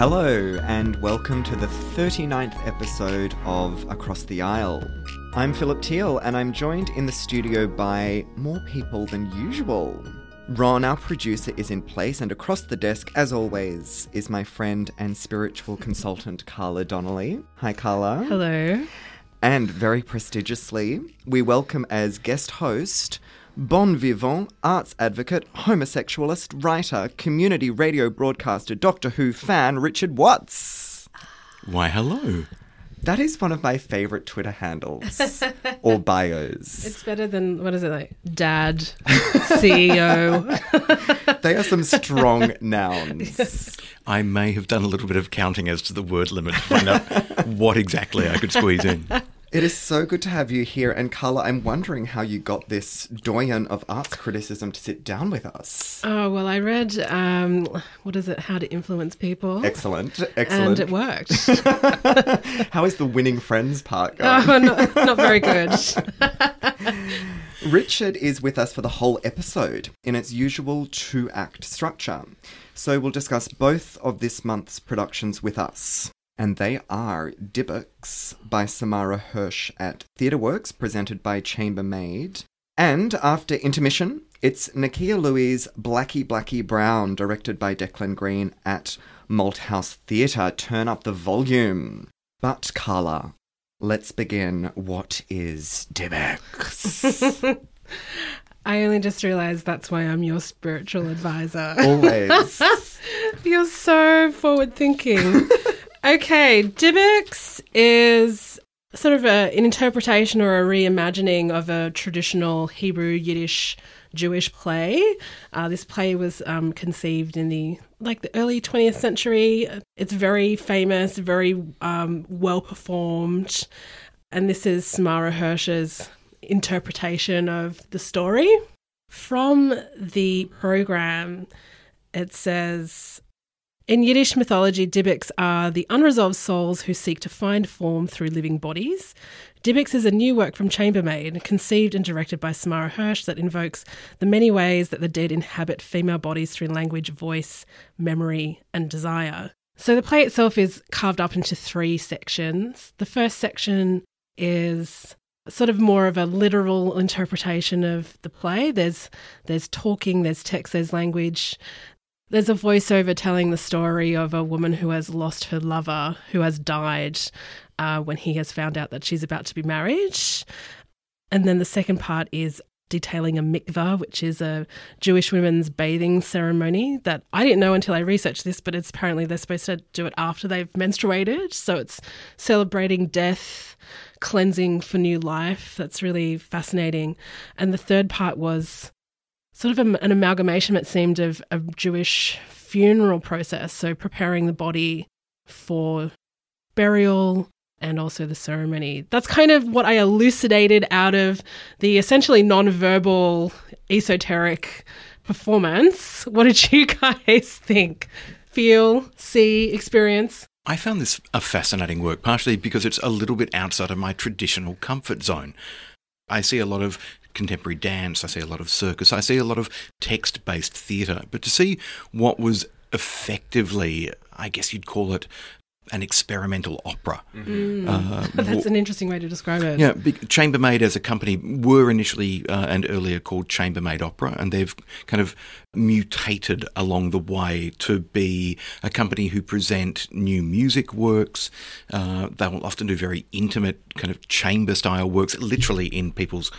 Hello and welcome to the 39th episode of Across the Aisle. I'm Philip Teal and I'm joined in the studio by more people than usual. Ron, our producer, is in place, and across the desk, as always, is my friend and spiritual consultant, Carla Donnelly. Hi, Carla. Hello. And very prestigiously, we welcome as guest host, bon vivant, arts advocate, homosexualist, writer, community radio broadcaster, Doctor Who fan, Richard Watts. Why, hello. That is one of my favourite Twitter handles or bios. It's better than, dad, CEO. They are some strong nouns. I may have done a little bit of counting as to the word limit to find out what exactly I could squeeze in. It is so good to have you here. And Carla, I'm wondering how you got this doyen of arts criticism to sit down with us. Oh, well, I read, How to Influence People. Excellent. And it worked. How is the winning friends part going? Oh, not very good. Richard is with us for the whole episode in its usual 2-act structure. So we'll discuss both of this month's productions with us. And they are Dybbuk by Samara Hirsch at TheatreWorks, presented by Chambermaid. And after intermission, it's Nakia Louise' Blackie Blackie Brown, directed by Declan Green at Malthouse Theatre. Turn up the volume. But Carla, let's begin. What is Dybbuk? I only just realised that's why I'm your spiritual advisor. Always. You're so forward-thinking. Okay, Dybbuk is sort of an interpretation or a reimagining of a traditional Hebrew, Yiddish, Jewish play. This play was conceived in the early 20th century. It's very famous, very well performed, and this is Samara Hirsch's interpretation of the story. From the program, it says, in Yiddish mythology, Dybbuks are the unresolved souls who seek to find form through living bodies. Dybbuk is a new work from Chambermaid, conceived and directed by Samara Hirsch, that invokes the many ways that the dead inhabit female bodies through language, voice, memory, and desire. So the play itself is carved up into 3 sections. The first section is sort of more of a literal interpretation of the play. There's talking, there's text, there's language. There's a voiceover telling the story of a woman who has lost her lover, who has died when he has found out that she's about to be married. And then the second part is detailing a mikvah, which is a Jewish women's bathing ceremony that I didn't know until I researched this, but it's apparently they're supposed to do it after they've menstruated. So it's celebrating death, cleansing for new life. That's really fascinating. And the third part was sort of an amalgamation, it seemed, of a Jewish funeral process, so preparing the body for burial and also the ceremony. That's kind of what I elucidated out of the essentially non-verbal, esoteric performance. What did you guys think? Feel, see, experience? I found this a fascinating work, partially because it's a little bit outside of my traditional comfort zone. I see a lot of contemporary dance, I see a lot of circus, I see a lot of text-based theatre, but to see what was effectively, I guess you'd call it, an experimental opera. Mm-hmm. That's an interesting way to describe it. Yeah, Chambermaid as a company were initially and earlier called Chambermaid Opera, and they've kind of mutated along the way to be a company who present new music works. They will often do very intimate kind of chamber-style works, literally in people's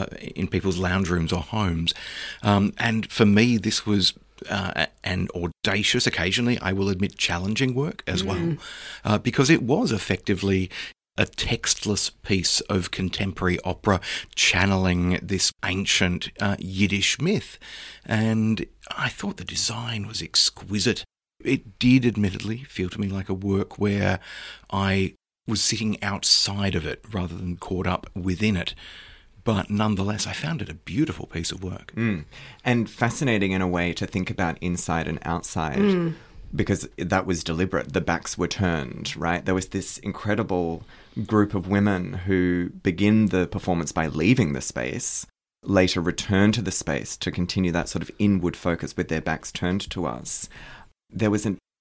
lounge rooms or homes. And for me, this was an audacious, occasionally, I will admit, challenging work as well, because it was effectively a textless piece of contemporary opera channeling this ancient Yiddish myth. And I thought the design was exquisite. It did admittedly feel to me like a work where I was sitting outside of it rather than caught up within it. But nonetheless, I found it a beautiful piece of work. And fascinating in a way to think about inside and outside, because that was deliberate. The backs were turned, right? There was this incredible group of women who begin the performance by leaving the space, later return to the space to continue that sort of inward focus with their backs turned to us. There was an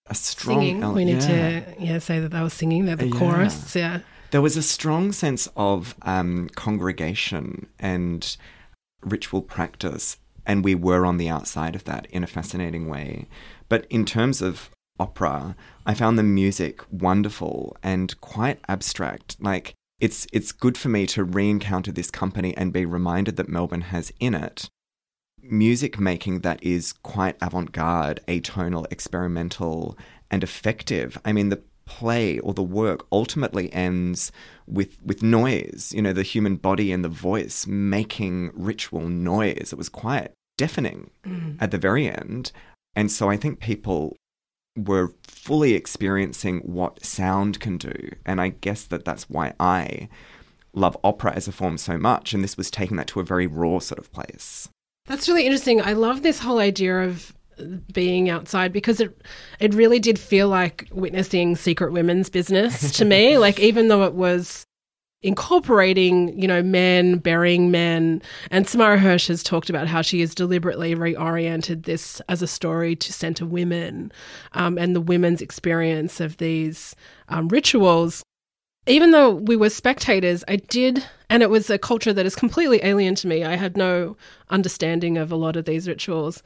a strong singing. We need to say that they were singing. They're the chorus. Yeah. There was a strong sense of congregation and ritual practice, and we were on the outside of that in a fascinating way. But in terms of opera, I found the music wonderful and quite abstract. Like, it's good for me to re-encounter this company and be reminded that Melbourne has in it music making that is quite avant-garde, atonal, experimental, and effective. I mean, the play or the work ultimately ends with noise, the human body and the voice making ritual noise. It was quite deafening at the very end. And so I think people were fully experiencing what sound can do. And I guess that's why I love opera as a form so much. And this was taking that to a very raw sort of place. That's really interesting. I love this whole idea of being outside because it really did feel like witnessing secret women's business to me. Like, even though it was incorporating, men, burying men. And Samara Hirsch has talked about how she has deliberately reoriented this as a story to centre women and the women's experience of these rituals. Even though we were spectators, and it was a culture that is completely alien to me. I had no understanding of a lot of these rituals.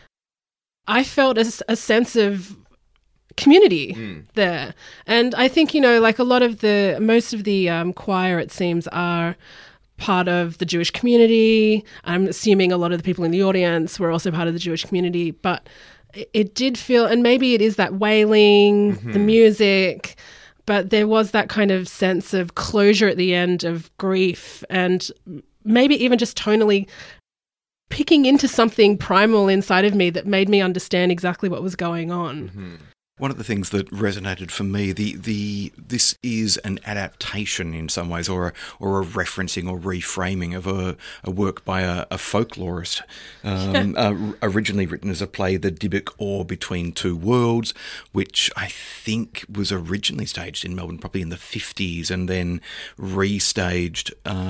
I felt a sense of community there. And I think, like most of the choir, it seems, are part of the Jewish community. I'm assuming a lot of the people in the audience were also part of the Jewish community. But it did feel, and maybe it is that wailing, the music, but there was that kind of sense of closure at the end, of grief, and maybe even just tonally picking into something primal inside of me that made me understand exactly what was going on. Mm-hmm. One of the things that resonated for me, this is an adaptation in some ways, or a referencing or reframing of a work by a folklorist, originally written as a play, The Dybbuk, or Between Two Worlds, which I think was originally staged in Melbourne, probably in the 50s, and then restaged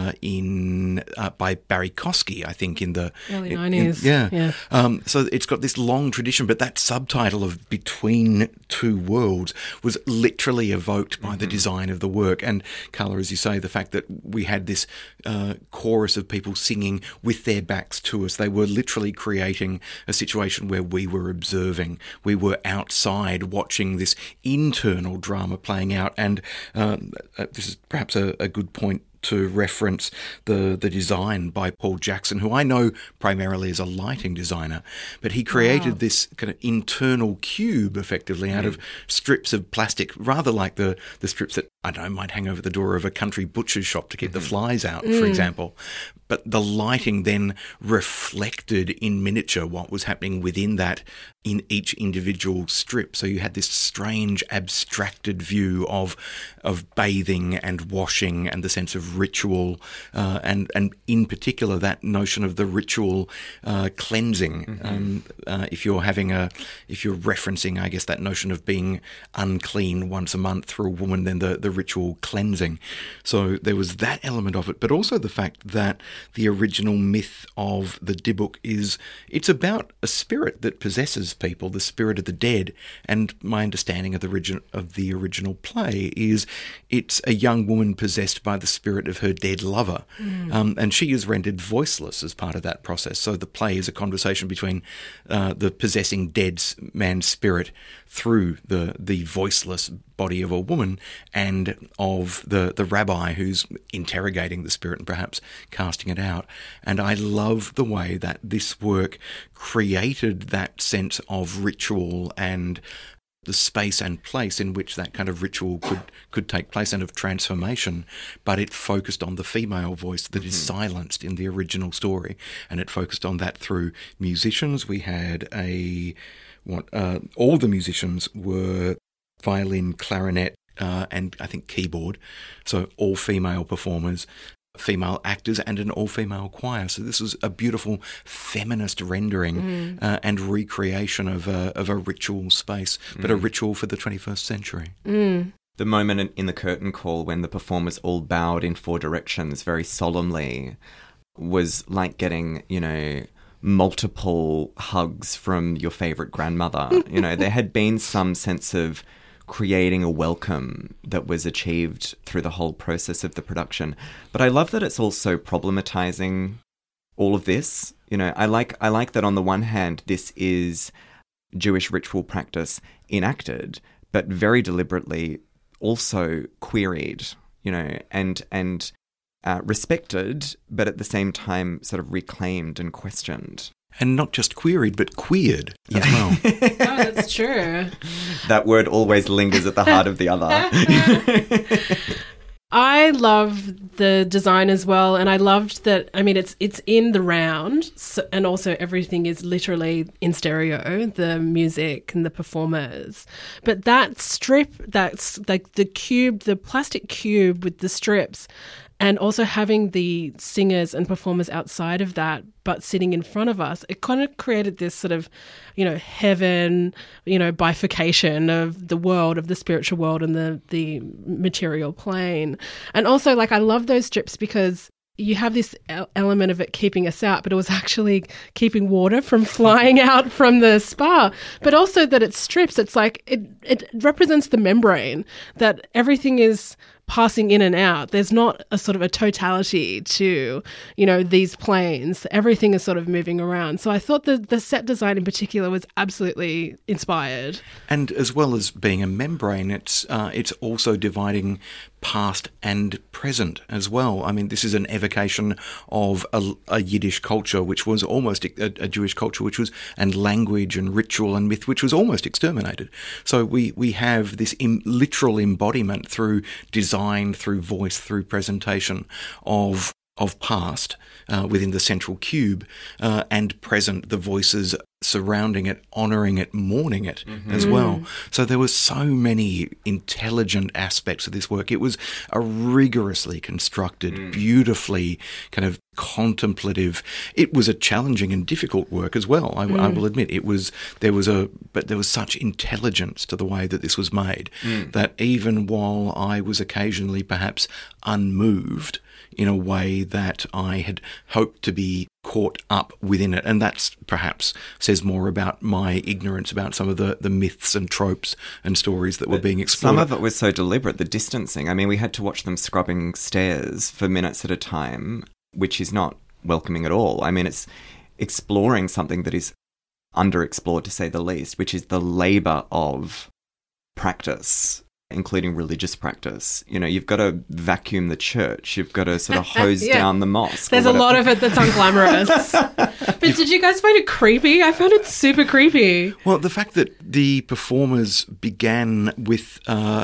by Barry Kosky, I think, in the early 90s. So it's got this long tradition, but that subtitle of Between Two Worlds was literally evoked by the design of the work. And Carla, as you say, the fact that we had this chorus of people singing with their backs to us, they were literally creating a situation where we were observing. We were outside watching this internal drama playing out. And this is perhaps a good point to reference the design by Paul Jackson, who I know primarily as a lighting designer, but he created this kind of internal cube effectively out of strips of plastic, rather like the strips that, I don't know, might hang over the door of a country butcher's shop to keep the flies out, for example. But the lighting then reflected in miniature what was happening within that in each individual strip. So you had this strange abstracted view of bathing and washing and the sense of ritual, and in particular that notion of the ritual cleansing. If you're referencing, I guess, that notion of being unclean once a month for a woman, then the ritual cleansing. So there was that element of it, but also the fact that the original myth of the Dybbuk it's about a spirit that possesses people, the spirit of the dead. And my understanding of the original play is it's a young woman possessed by the spirit of her dead lover, and she is rendered voiceless as part of that process. So the play is a conversation between the possessing dead man's spirit through the voiceless body of a woman and of the rabbi who's interrogating the spirit and perhaps casting it out. And I love the way that this work created that sense of ritual and the space and place in which that kind of ritual could take place, and of transformation, but it focused on the female voice that is silenced in the original story, and it focused on that through musicians. We had all the musicians were violin, clarinet, and I think keyboard, so all female performers, female actors, and an all-female choir. So this was a beautiful feminist rendering and recreation of a ritual space, but a ritual for the 21st century. The moment in the curtain call when the performers all bowed in four directions very solemnly was like getting, multiple hugs from your favourite grandmother. You know, there had been some sense of creating a welcome that was achieved through the whole process of the production. But I love that it's also problematizing all of this. You know, I like that on the one hand, this is Jewish ritual practice enacted, but very deliberately also queried, you know, and respected, but at the same time sort of reclaimed and questioned. And not just queried, but queered as well. Oh, that's true. That word always lingers at the heart of the other. I love the design as well, and I loved that. I mean, it's in the round, so, and also everything is literally in stereo, the music and the performers. But that strip, that's like the cube, the plastic cube with the strips, and also having the singers and performers outside of that, but sitting in front of us, it kind of created this sort of, you know, heaven, you know, bifurcation of the world, of the spiritual world and the material plane. And also, like, I love those strips because you have this element of it keeping us out, but it was actually keeping water from flying out from the spa. But also that it strips, it's like it represents the membrane, that everything is passing in and out. There's not a sort of a totality to, you know, these planes. Everything is sort of moving around. So I thought the set design in particular was absolutely inspired. And as well as being a membrane, it's also dividing past and present as well. I mean, this is an evocation of a Yiddish culture, which was almost a Jewish culture, which was, and language and ritual and myth, which was almost exterminated. So we have this literal embodiment through design, through voice, through presentation of past within the central cube, and present, the voices surrounding it, honouring it, mourning it as well. So there were so many intelligent aspects of this work. It was a rigorously constructed, beautifully kind of contemplative. It was a challenging and difficult work as well. I will admit there was such intelligence to the way that this was made that even while I was occasionally perhaps unmoved in a way that I had hoped to be caught up within it. And that's perhaps says more about my ignorance about some of the myths and tropes and stories that were being explored. Some of it was so deliberate, the distancing. I mean, we had to watch them scrubbing stairs for minutes at a time, which is not welcoming at all. I mean, it's exploring something that is underexplored, to say the least, which is the labour of practice, including religious practice. You know, you've got to vacuum the church. You've got to sort of hose down the mosque. There's a lot of it that's unglamorous. But did you guys find it creepy? I found it super creepy. Well, the fact that the performers began with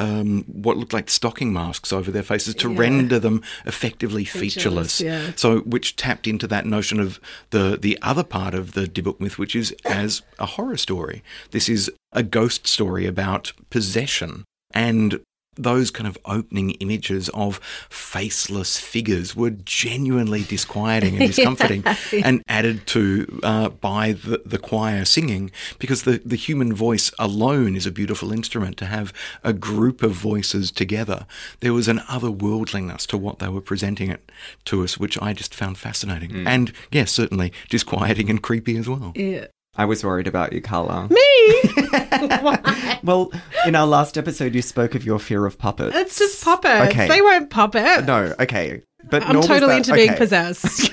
what looked like stocking masks over their faces to render them effectively featureless. Yeah. So, which tapped into that notion of the other part of the Dybbuk myth, which is as a horror story. This is a ghost story about possession. And those kind of opening images of faceless figures were genuinely disquieting and discomforting, and added to by the choir singing, because the human voice alone is a beautiful instrument. To have a group of voices together, there was an otherworldliness to what they were presenting it to us, which I just found fascinating. And yes, certainly disquieting and creepy as well. Yeah. I was worried about you, Carla. Me? Why? Well, in our last episode, you spoke of your fear of puppets. It's just puppets. Okay. They weren't puppets. No, okay. But I'm totally into being possessed.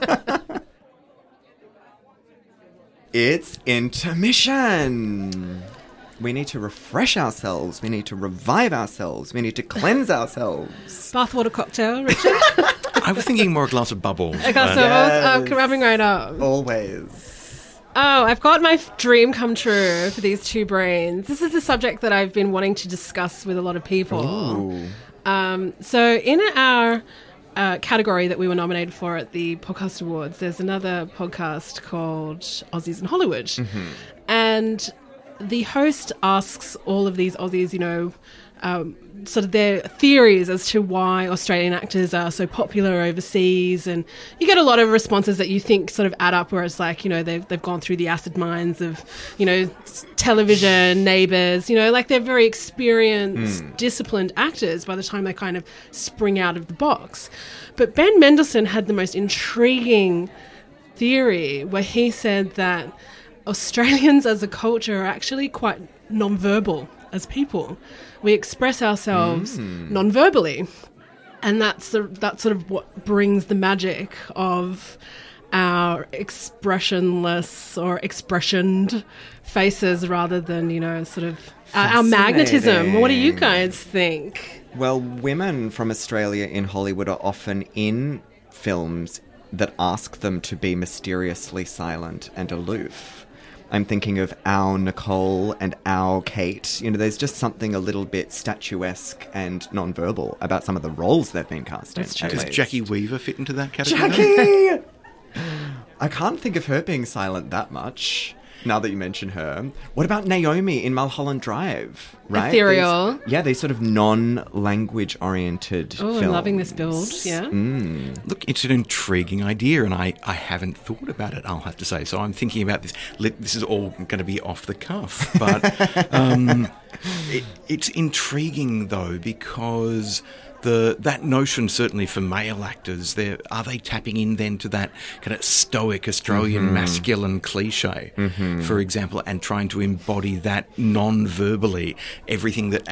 It's intermission. We need to refresh ourselves. We need to revive ourselves. We need to cleanse ourselves. Bathwater cocktail, Richard? I was thinking more a glass of bubbles. A glass of coming right up. Always. Oh, I've got my dream come true for these two brains. This is a subject that I've been wanting to discuss with a lot of people. So in our category that we were nominated for at the Podcast Awards, there's another podcast called Aussies in Hollywood. And the host asks all of these Aussies, you know, sort of their theories as to why Australian actors are so popular overseas, and you get a lot of responses that you think sort of add up, where it's like, you know, they've gone through the acid mines of, you know, television, Neighbours, you know, like they're very experienced, disciplined actors by the time they kind of spring out of the box. But Ben Mendelsohn had the most intriguing theory where he said that Australians as a culture are actually quite non-verbal as people. We express ourselves non-verbally. And that's sort of what brings the magic of our expressionless or expressioned faces rather than, sort of our magnetism. What do you guys think? Well, women from Australia in Hollywood are often in films that ask them to be mysteriously silent and aloof. I'm thinking of our Nicole and our Kate. There's just something a little bit statuesque and non-verbal about some of the roles they've been cast in. Does Jackie Weaver fit into that category? Jackie! I can't think of her being silent that much, now that you mention her. What about Naomi in Mulholland Drive? Right? Ethereal. These sort of non-language oriented films. I'm loving this build, yeah. Look, it's an intriguing idea, and I haven't thought about it, I'll have to say. So I'm thinking about this. This is all going to be off the cuff, but it's intriguing, though, because that notion, certainly for male actors, are they tapping in then to that kind of stoic Australian masculine cliche, for example, and trying to embody that non-verbally, everything that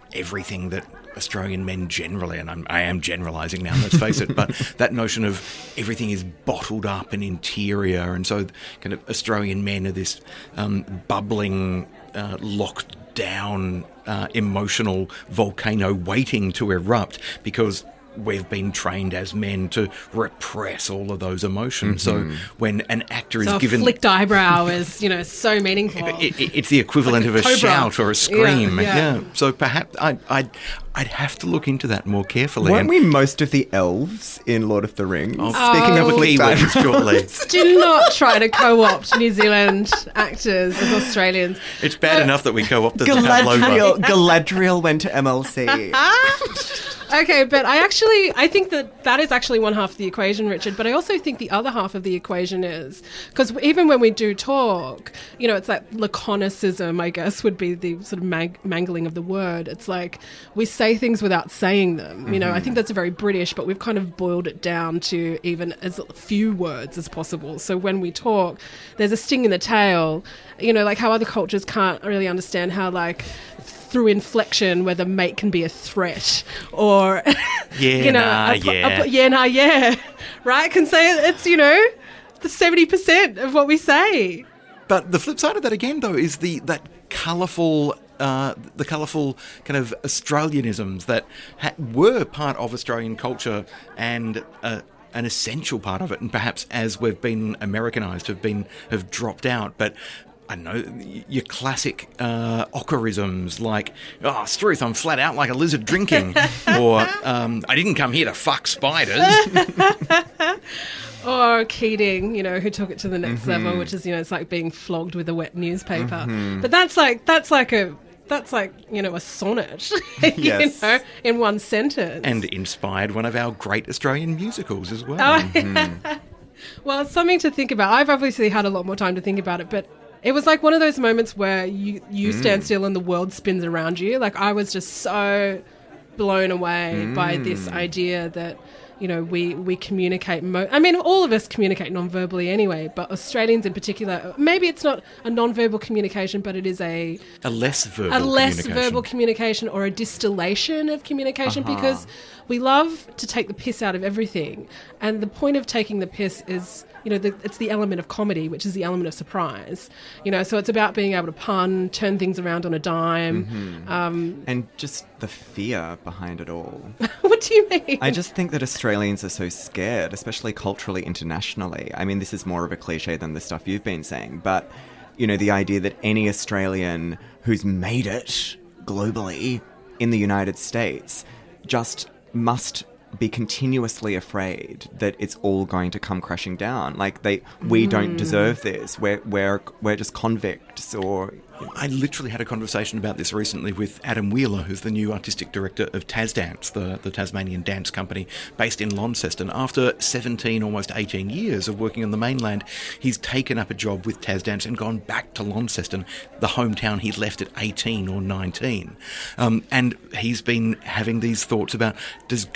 Australian men generally, and I am generalising now, let's face it, but that notion of everything is bottled up and interior, and so kind of Australian men are this bubbling, locked down, emotional volcano waiting to erupt because we've been trained as men to repress all of those emotions. So when an actor is given... a flicked eyebrow is, so meaningful. It's the equivalent of a cobra. Shout or a scream. Yeah. So perhaps I'd have to look into that more carefully. Weren't we most of the elves in Lord of the Rings? Speaking of Kiwis, shortly. Do not try to co-opt New Zealand actors as Australians. It's bad enough that we co-opted Pavlova. Galadriel went to MLC. Okay, but I think that is actually one half of the equation, Richard, but I also think the other half of the equation is, because even when we do talk, it's like laconicism, I guess, would be the sort of mangling of the word. It's like we say things without saying them. I think that's very British, but we've kind of boiled it down to even as few words as possible. So when we talk, there's a sting in the tail, like how other cultures can't really understand how, like, through inflection, whether mate can be a threat or, yeah, right? Can say it's, the 70% of what we say. But the flip side of that again, though, is the colourful kind of Australianisms that were part of Australian culture and an essential part of it, and perhaps as we've been Americanised, have dropped out, but. I don't know, your classic ocarisms like, Struth, I'm flat out like a lizard drinking, or I didn't come here to fuck spiders. Or Keating, who took it to the next level, which is, it's like being flogged with a wet newspaper. But that's like a sonnet, yes. In one sentence. And inspired one of our great Australian musicals as well. Well, it's something to think about. I've obviously had a lot more time to think about it, but it was like one of those moments where you stand still and the world spins around you. Like, I was just so blown away by this idea that, we communicate. All of us communicate non-verbally anyway, but Australians in particular, maybe it's not a non-verbal communication, but it is a less verbal communication or a distillation of communication because we love to take the piss out of everything. And the point of taking the piss is, it's the element of comedy, which is the element of surprise. So it's about being able to pun, turn things around on a dime. And just the fear behind it all. What do you mean? I just think that Australians are so scared, especially culturally, internationally. This is more of a cliche than the stuff you've been saying, but, the idea that any Australian who's made it globally in the United States just must be continuously afraid that it's all going to come crashing down. Like, we don't deserve this. We're just convicts, or... I literally had a conversation about this recently with Adam Wheeler, who's the new artistic director of Tasdance, the Tasmanian dance company based in Launceston. After 17, almost 18 years of working on the mainland, he's taken up a job with Tasdance and gone back to Launceston, the hometown he left at 18 or 19. And he's been having these thoughts about, does going back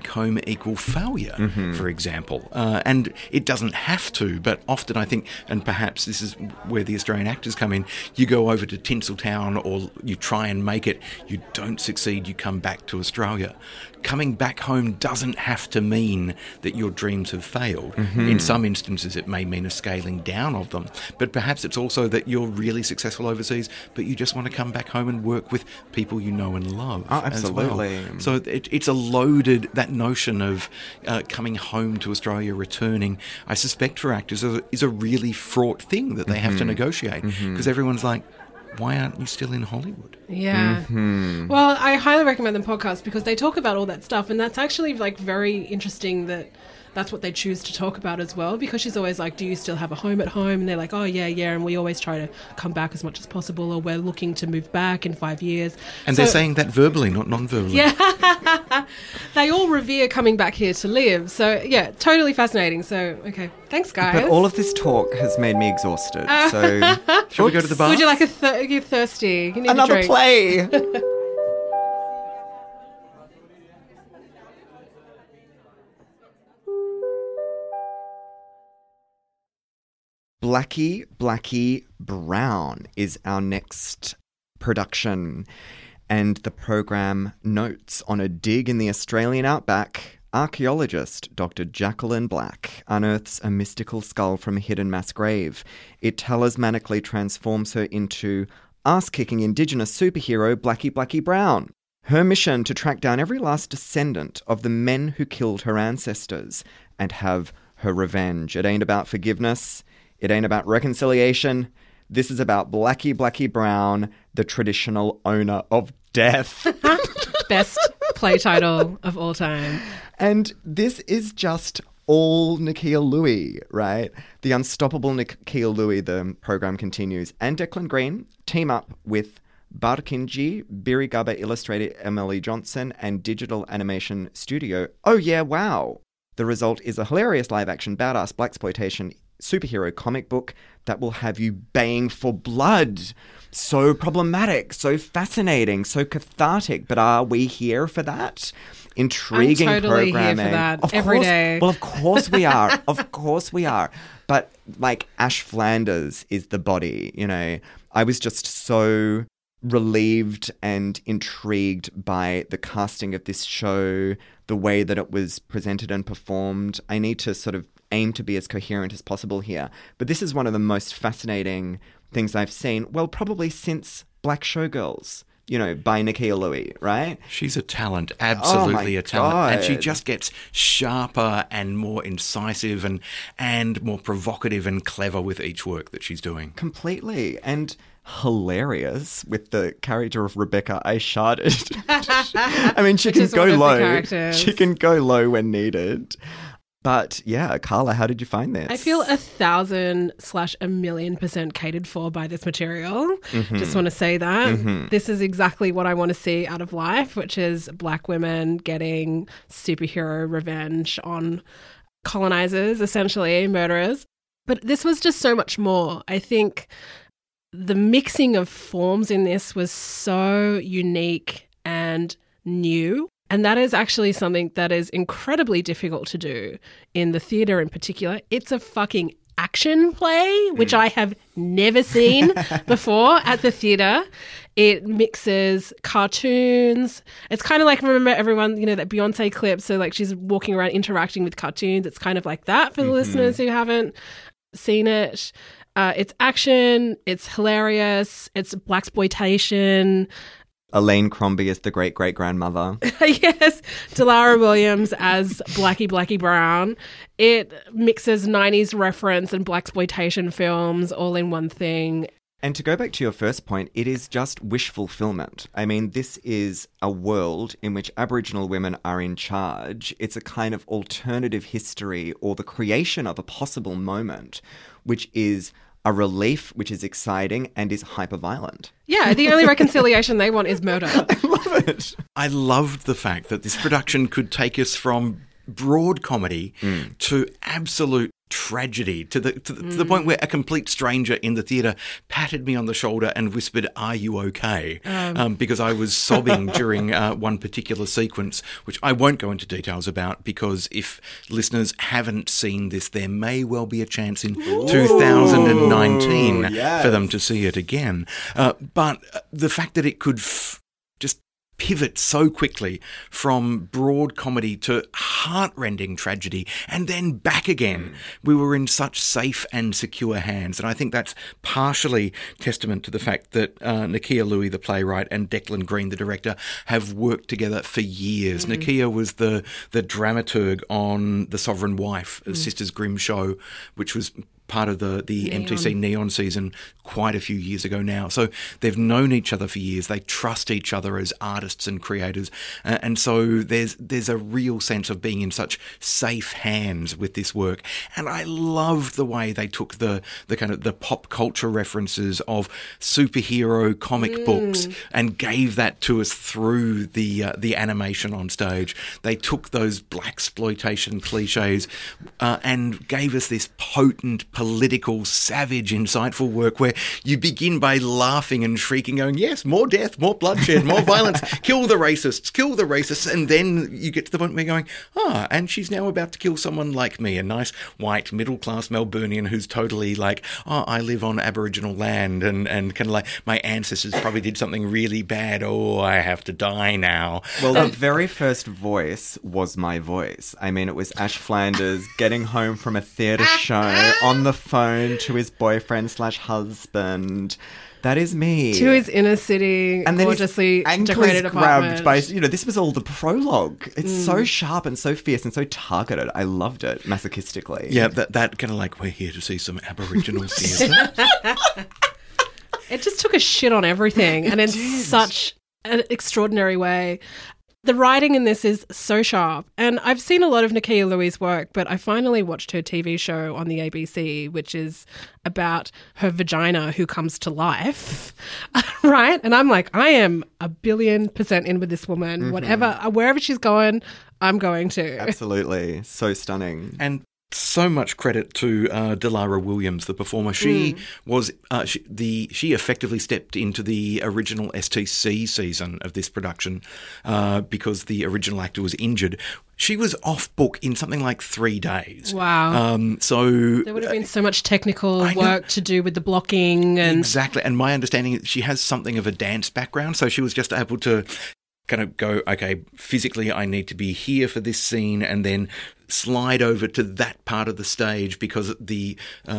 back home equal failure, for example. And it doesn't have to, but often I think, and perhaps this is where the Australian actors come in, you go over to Tinseltown or you try and make it, you don't succeed, you come back to Australia. Coming back home doesn't have to mean that your dreams have failed. In some instances, it may mean a scaling down of them, but perhaps it's also that you're really successful overseas, but you just want to come back home and work with people you know and love. Oh, absolutely. As well. So it's a loaded, that notion of coming home to Australia, returning, I suspect for actors is a really fraught thing that they have to negotiate, because everyone's like, why aren't you still in Hollywood? Yeah. Well, I highly recommend the podcast because they talk about all that stuff, and that's actually like very interesting that that's what they choose to talk about as well, because she's always like, do you still have a home at home? And they're like, oh, yeah, and we always try to come back as much as possible, or we're looking to move back in 5 years. And they're saying that verbally, not non-verbally. Yeah. They all revere coming back here to live. So, yeah, totally fascinating. So, okay. Thanks, guys. But all of this talk has made me exhausted. So, shall we go to the bar? Would you like you're thirsty? You need another a drink. play. Blackie Brown is our next production, and the program notes on a dig in the Australian outback. Archaeologist Dr. Jacqueline Black unearths a mystical skull from a hidden mass grave. It talismanically transforms her into ass-kicking Indigenous superhero Blackie Brown. Her mission to track down every last descendant of the men who killed her ancestors and have her revenge. It ain't about forgiveness. It ain't about reconciliation. This is about Blackie Brown, the traditional owner of death. Best play title of all time. And this is just all Nikhil Louis, right? The unstoppable Nikhil Louis, the program continues. And Declan Green team up with Barkinji, Birigubba illustrator Emily Johnson, and digital animation studio Oh Yeah Wow. The result is a hilarious live-action badass blaxploitation superhero comic book that will have you baying for blood. So problematic, so fascinating, so cathartic. But are we here for that? Intriguing I'm totally programming. Here for that of every course, day. Well, of course we are. Of course we are. But like Ash Flanders is the body, you know. I was just so relieved and intrigued by the casting of this show, the way that it was presented and performed. I need to sort of aim to be as coherent as possible here. But this is one of the most fascinating things I've seen, well, probably since Black Showgirls, you know, by Nikhil Louis, right? She's a talent, absolutely a talent. God. And she just gets sharper and more incisive and more provocative and clever with each work that she's doing. Completely. And hilarious with the character of Rebecca Aysharded. I mean, she can go low. She can go low when needed. But yeah, Carla, how did you find this? I feel 1,000/1,000,000% catered for by this material. Just want to say that. This is exactly what I want to see out of life, which is Black women getting superhero revenge on colonizers, essentially, murderers. But this was just so much more. I think the mixing of forms in this was so unique and new. And that is actually something that is incredibly difficult to do in the theatre in particular. It's a fucking action play, which I have never seen before at the theatre. It mixes cartoons. It's kind of like, remember everyone, you know, that Beyonce clip. So like she's walking around interacting with cartoons. It's kind of like that for the listeners who haven't seen it. It's action. It's hilarious. It's blaxploitation. Elaine Crombie is the great-great-grandmother. Yes, Delara Williams as Blackie Brown. It mixes 90s reference and blaxploitation films all in one thing. And to go back to your first point, it is just wish fulfillment. I mean, this is a world in which Aboriginal women are in charge. It's a kind of alternative history or the creation of a possible moment, which is a relief, which is exciting and is hyper-violent. Yeah, the only reconciliation they want is murder. I love it. I loved the fact that this production could take us from broad comedy to absolute tragedy to the point where a complete stranger in the theatre patted me on the shoulder and whispered, "Are you okay?" Because I was sobbing during one particular sequence, which I won't go into details about, because if listeners haven't seen this, there may well be a chance in 2019 for them to see it again. But the fact that it could just pivot so quickly from broad comedy to heartrending tragedy and then back again. We were in such safe and secure hands. And I think that's partially testament to the fact that Nakia Louie, the playwright, and Declan Green, the director, have worked together for years. Nakia was the dramaturg on The Sovereign Wife, Sisters Grimm show, which was part of the MTC Neon season quite a few years ago now. So they've known each other for years. They trust each other as artists and creators. And so there's a real sense of being in such safe hands with this work. And I loved the way they took the kind of the pop culture references of superhero comic books and gave that to us through the animation on stage. They took those blaxploitation cliches and gave us this potent, political, savage, insightful work where you begin by laughing and shrieking, going, yes, more death, more bloodshed, more violence, kill the racists, and then you get to the point where you're going, and she's now about to kill someone like me, a nice, white, middle-class Melburnian who's totally like, I live on Aboriginal land, and kind of like, my ancestors probably did something really bad, I have to die now. Well, the very first voice was my voice. I mean, it was Ash Flanders getting home from a theatre show on the phone to his boyfriend/husband. That is me. To his inner city, and then gorgeously decorated apartment. This was all the prologue. It's so sharp and so fierce and so targeted. I loved it, masochistically. Yeah, that kind of like, we're here to see some Aboriginal theatre. It just took a shit on everything, and in such an extraordinary way. The writing in this is so sharp, and I've seen a lot of Nakia Louie's work, but I finally watched her TV show on the ABC, which is about her vagina who comes to life, right? And I'm like, I am 1,000,000,000% in with this woman. Wherever she's going, I'm going to. Absolutely. So stunning. And so much credit to Delara Williams, the performer. She was she effectively stepped into the original STC season of this production because the original actor was injured. She was off book in something like 3 days. Wow. So there would have been so much technical work to do with the blocking. Exactly. And my understanding is she has something of a dance background, so she was just able to kind of go, okay, physically I need to be here for this scene, and then slide over to that part of the stage because the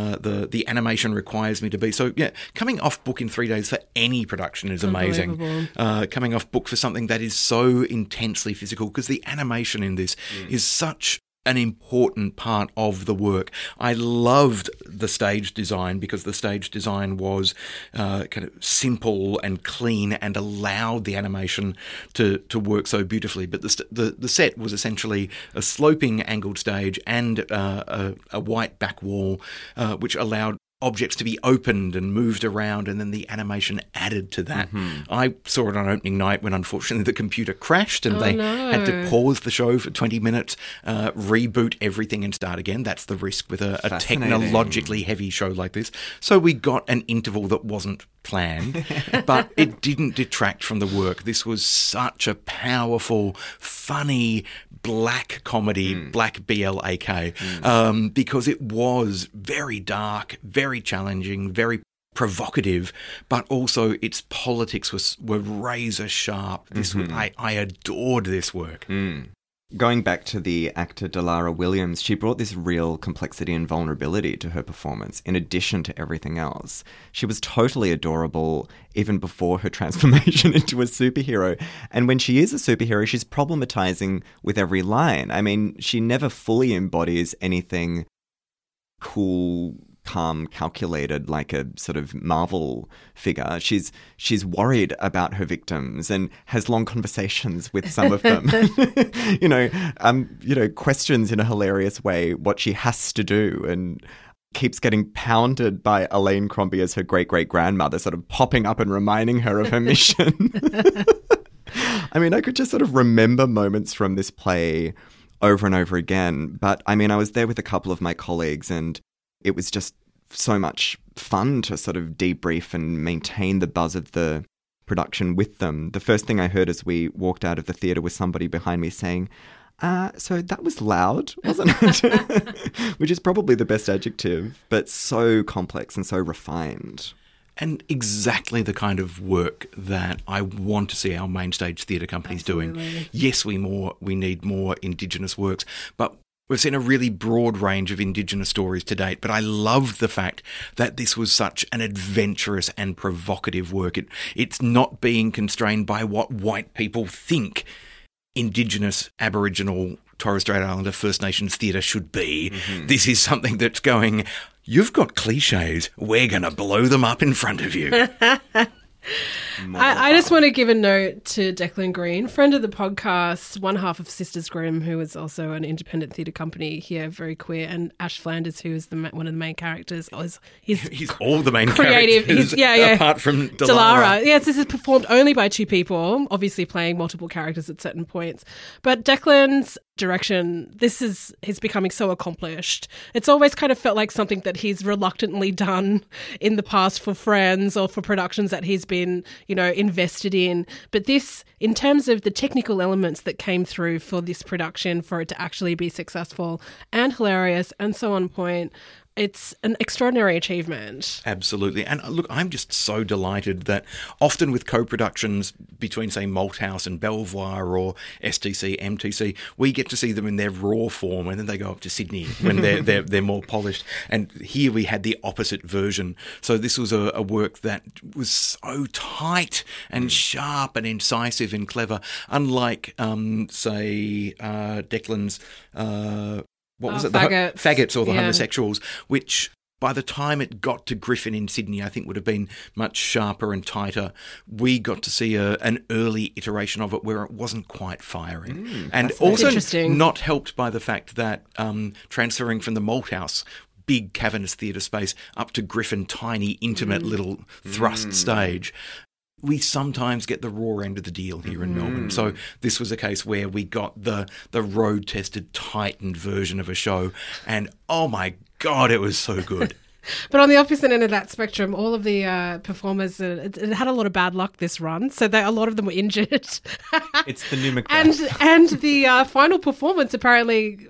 animation requires me to be. So yeah, coming off book in 3 days for any production is amazing. Coming off book for something that is so intensely physical, because the animation in this is such an important part of the work. I loved the stage design because the stage design was kind of simple and clean and allowed the animation to work so beautifully. But the set was essentially a sloping angled stage and a white back wall, which allowed objects to be opened and moved around, and then the animation added to that. I saw it on opening night when unfortunately the computer crashed and had to pause the show for 20 minutes, reboot everything and start again. That's the risk with a technologically heavy show like this. So we got an interval that wasn't planned, but it didn't detract from the work. This was such a powerful, funny, black comedy, black BLAK, because it was very dark, very challenging, very provocative, but also its politics were razor sharp. I adored this work. Going back to the actor Delara Williams, she brought this real complexity and vulnerability to her performance in addition to everything else. She was totally adorable even before her transformation into a superhero. And when she is a superhero, she's problematizing with every line. I mean, she never fully embodies anything cool, calm, calculated, like a sort of Marvel figure. She's worried about her victims and has long conversations with some of them. Questions in a hilarious way what she has to do, and keeps getting pounded by Elaine Crombie as her great-great-grandmother, sort of popping up and reminding her of her mission. I mean, I could just sort of remember moments from this play over and over again. But I mean, I was there with a couple of my colleagues, and it was just so much fun to sort of debrief and maintain the buzz of the production with them. The first thing I heard as we walked out of the theatre was somebody behind me saying, so that was loud, wasn't it? Which is probably the best adjective, but so complex and so refined. And exactly the kind of work that I want to see our main stage theatre companies doing. Yes, we need more Indigenous works, but we've seen a really broad range of Indigenous stories to date. But I loved the fact that this was such an adventurous and provocative work. It's not being constrained by what white people think Indigenous, Aboriginal, Torres Strait Islander, First Nations theatre should be. Mm-hmm. This is something that's going, you've got cliches, we're going to blow them up in front of you. I just want to give a note to Declan Green, friend of the podcast, one half of Sisters Grimm, who is also an independent theatre company here, very queer, and Ash Flanders, who is one of the main characters. He's all the main creative, characters, apart from Dilara. Yes, this is performed only by two people, obviously playing multiple characters at certain points. But Declan's direction, he's becoming so accomplished. It's always kind of felt like something that he's reluctantly done in the past for friends or for productions that he's been, invested in. But this, in terms of the technical elements that came through for this production, for it to actually be successful and hilarious and so on point, it's an extraordinary achievement. Absolutely. And look, I'm just so delighted that often with co-productions between, say, Malthouse and Belvoir or STC, MTC, we get to see them in their raw form, and then they go up to Sydney when they're more polished. And here we had the opposite version. So this was a work that was so tight and sharp and incisive and clever, unlike, say, Declan's... what was it? Faggots. Faggots or the Homosexuals, which by the time it got to Griffin in Sydney, I think would have been much sharper and tighter. We got to see an early iteration of it where it wasn't quite firing. And also not helped by the fact that transferring from the Malthouse big cavernous theatre space up to Griffin tiny, intimate little thrust stage, we sometimes get the raw end of the deal here in Melbourne. So this was a case where we got the road-tested, tightened version of a show, and oh my God, it was so good. But on the opposite end of that spectrum, all of the performers, it had a lot of bad luck this run, so a lot of them were injured. It's the new Macbeth. And the final performance, apparently,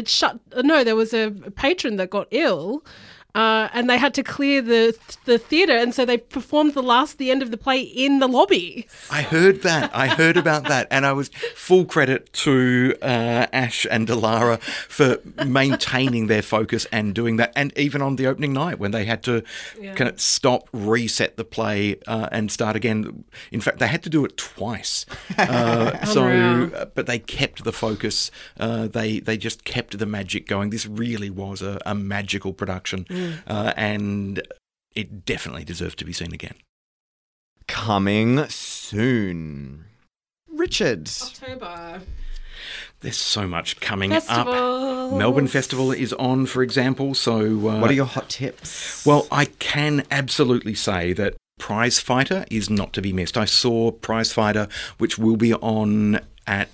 there was a patron that got ill. And they had to clear the theatre, and so they performed the end of the play in the lobby. I heard that. I heard about that, and I was full credit to Ash and Dilara for maintaining their focus and doing that. And even on the opening night when they had to kind of stop, reset the play, and start again. In fact, they had to do it twice. But they kept the focus. They just kept the magic going. This really was a magical production. And it definitely deserved to be seen again. Coming soon. Richard. October. There's so much coming Festivals. up. Melbourne Festival is on, for example. So, what are your hot tips? Well, I can absolutely say that Prize Fighter is not to be missed. I saw Prize Fighter, which will be on at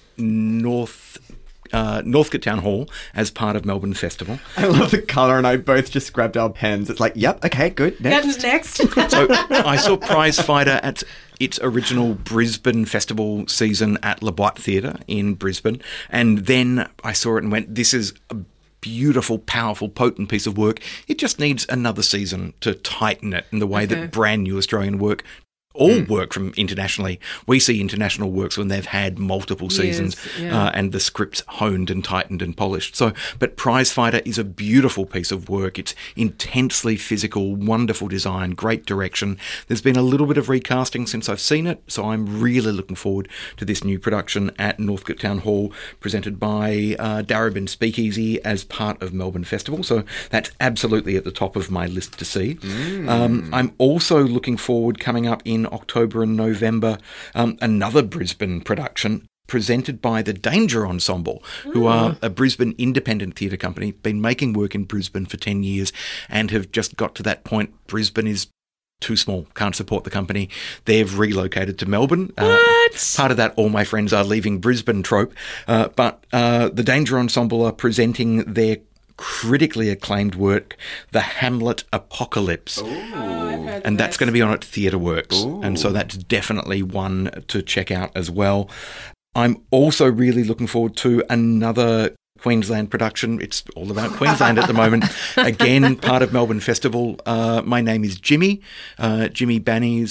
Northcote Town Hall as part of Melbourne Festival. I love the colour, and I both just grabbed our pens. It's like, yep, okay, good, next. So I saw Prize Fighter at its original Brisbane Festival season at La Boîte Theatre in Brisbane, and then I saw it and went, this is a beautiful, powerful, potent piece of work. It just needs another season to tighten it in the way that brand new Australian work work from internationally. We see international works when they've had multiple seasons and the script's honed and tightened and polished. So, but Prize Fighter is a beautiful piece of work. It's intensely physical, wonderful design, great direction. There's been a little bit of recasting since I've seen it, so I'm really looking forward to this new production at Northcote Town Hall, presented by Darebin Speakeasy as part of Melbourne Festival. So that's absolutely at the top of my list to see. I'm also looking forward, coming up in October and November, another Brisbane production presented by the Danger Ensemble, who are a Brisbane independent theatre company, been making work in Brisbane for 10 years and have just got to that point. Brisbane is too small, can't support the company. They've relocated to Melbourne. What? Part of that, all my friends are leaving Brisbane trope. But the Danger Ensemble are presenting their critically acclaimed work, The Hamlet Apocalypse. And that's going to be on at TheatreWorks. Ooh. And so that's definitely one to check out as well. I'm also really looking forward to another Queensland production. It's all about Queensland at the moment. Again, part of Melbourne Festival. My Name is Jimmy. Jimmy Banny's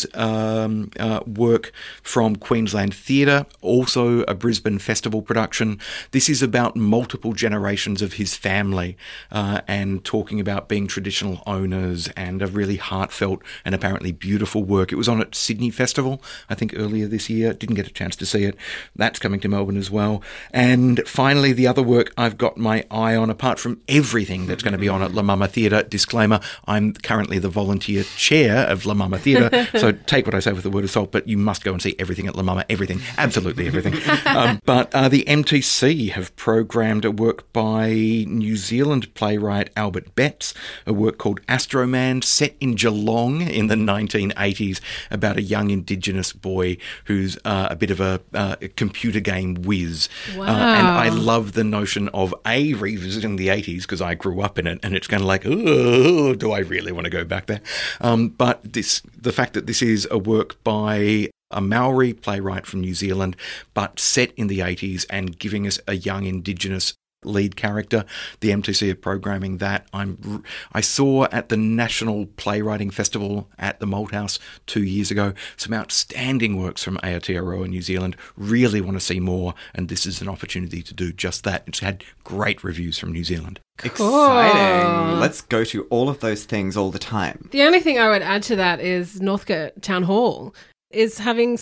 work from Queensland Theatre, also a Brisbane Festival production. This is about multiple generations of his family and talking about being traditional owners, and a really heartfelt and apparently beautiful work. It was on at Sydney Festival, I think, earlier this year. Didn't get a chance to see it. That's coming to Melbourne as well. And finally, the other work I've got my eye on, apart from everything that's going to be on at La Mama Theatre. Disclaimer, I'm currently the volunteer chair of La Mama Theatre, so take what I say with a word of salt, but you must go and see everything at La Mama, everything, absolutely everything. But the MTC have programmed a work by New Zealand playwright Albert Betts, a work called Astroman, set in Geelong in the 1980s, about a young Indigenous boy who's a bit of a computer game whiz. Wow. And I love the notion of revisiting the 80s, because I grew up in it, and it's kind of like, oh, do I really want to go back there? But the fact that this is a work by a Maori playwright from New Zealand, but set in the 80s and giving us a young Indigenous lead character. The MTC are programming that. I saw at the National Playwriting Festival at the Malthouse 2 years ago some outstanding works from Aotearoa, New Zealand. Really want to see more, and this is an opportunity to do just that. It's had great reviews from New Zealand. Exciting. Let's go to all of those things all the time. The only thing I would add to that is Northcote Town Hall is having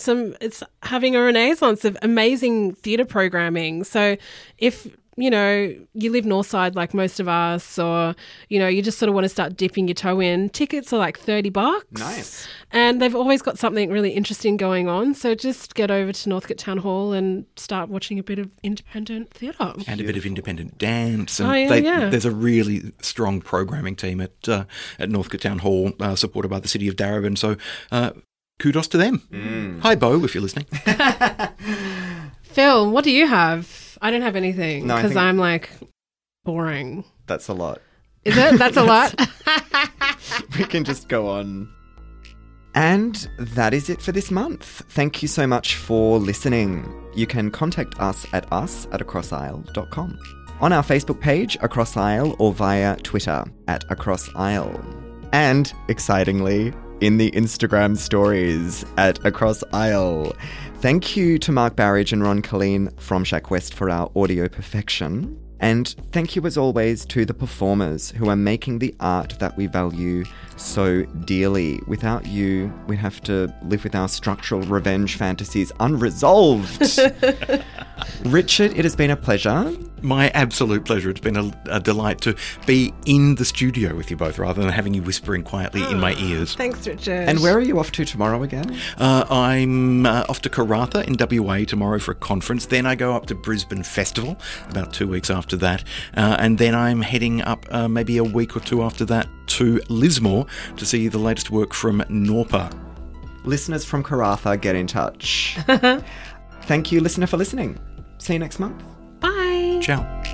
a renaissance of amazing theatre programming. So if you live Northside like most of us, or, you just sort of want to start dipping your toe in, tickets are like $30. Nice. And they've always got something really interesting going on. So just get over to Northcote Town Hall and start watching a bit of independent theatre. And a bit of independent dance. And there's a really strong programming team at Northcote Town Hall, supported by the City of Darebin. So kudos to them. Hi, Bo, if you're listening. Phil, what do you have? I don't have anything, No, because I'm like boring. That's a lot. Is it? That's a lot? We can just go on. And that is it for this month. Thank you so much for listening. You can contact us at acrossaisle.com, on our Facebook page, Across Isle, or via Twitter at Across Isle. And, excitingly, in the Instagram stories at Across Isle. Thank you to Mark Barrage and Ron Colleen from Shack West for our audio perfection. And thank you, as always, to the performers who are making the art that we value so dearly. Without you, we'd have to live with our structural revenge fantasies unresolved. Richard, it has been a pleasure. My absolute pleasure. It's been a delight to be in the studio with you both, rather than having you whispering quietly in my ears. Thanks, Richard. And where are you off to tomorrow again? I'm off to Karratha in WA tomorrow for a conference. Then I go up to Brisbane Festival about 2 weeks after that. And then I'm heading up maybe a week or two after that to Lismore to see the latest work from Norpa. Listeners from Karratha, get in touch. Thank you, listener, for listening. See you next month. Bye. Ciao.